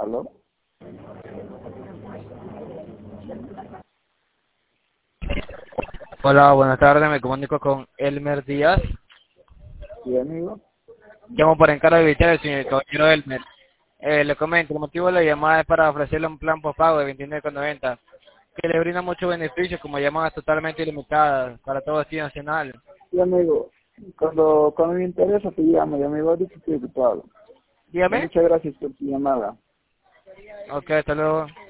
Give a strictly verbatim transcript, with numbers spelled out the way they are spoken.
¿Aló? Hola, buenas tardes, me comunico con Elmer Díaz. Sí, amigo. Llamo por encargo de visitar al señor caballero Elmer. Eh, le comento, el motivo de la llamada es para ofrecerle un plan postpago de veintinueve con noventa que le brinda muchos beneficios como llamadas totalmente ilimitadas para todo destino nacional. Sí, amigo. Cuando, cuando me interesa te llamo, y amigo, ahorita estoy ocupado. Dígame. Muchas gracias por tu llamada. Ok, hasta luego.